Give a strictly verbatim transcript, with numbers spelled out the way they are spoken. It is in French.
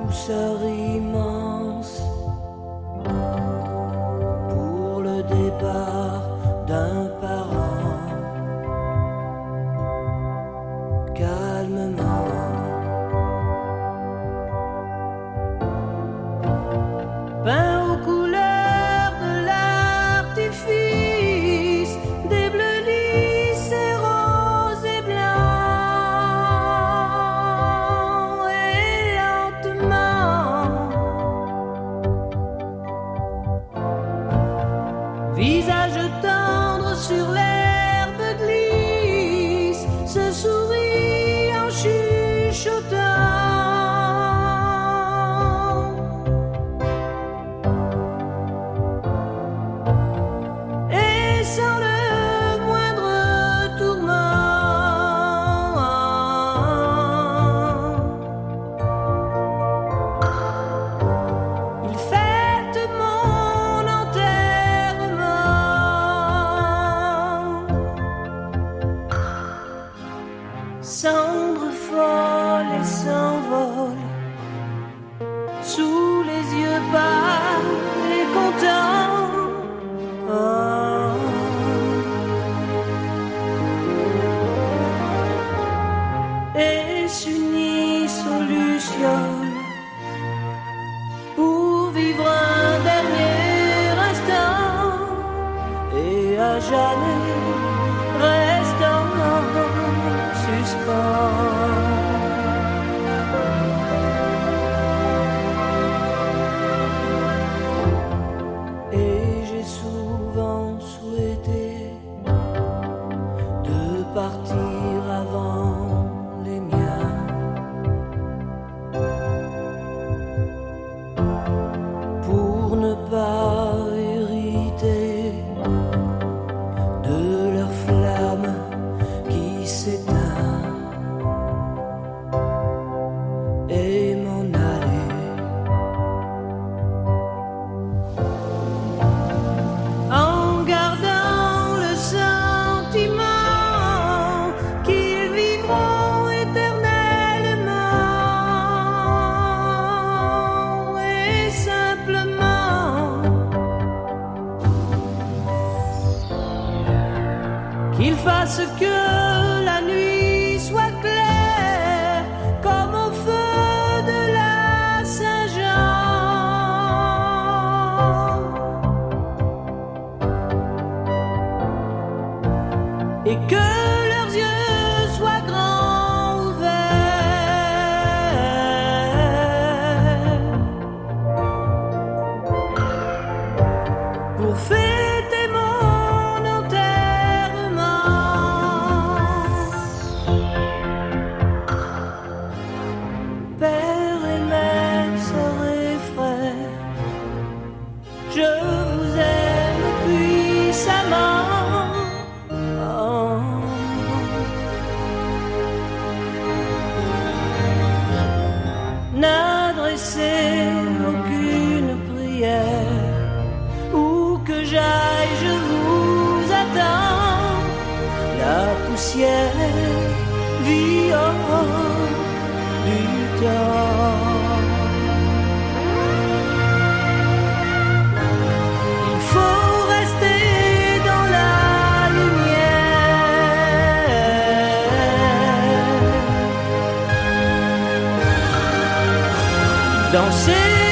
douceur immense pour le départ d'un parent. Calmement, peint aux couleurs de l'artifice, des bleus lisses et roses et blancs, et lentement, visage tendre sur l'herbe glisse, se sourit en chuchotant. Et sans le moindre tourment, il fête mon enterrement. Cendre folle et s'envole sous les yeux pâles et contents. Oh. Et s'unissent aux lucioles pour vivre un dernier instant et à jamais restant suspens. Et j'ai souvent souhaité de partir avant les miens, pour ne pas hériter de leur flamme qui s'éteint, et m'en aller. En gardant le sentiment qu'ils vivront éternellement, et simplement qu'ils fassent que la nuit soit claire comme au feu de la Saint-Jean, et que leurs yeux soient grands ouverts pour fêter mon enterrement. Père et mère, sœurs et frères, je vous aime puissamment. Oh. N'adressez aucune prière, où que j'aille je vous attends. La poussière vit hors du temps. Il faut rester dans la lumière, danser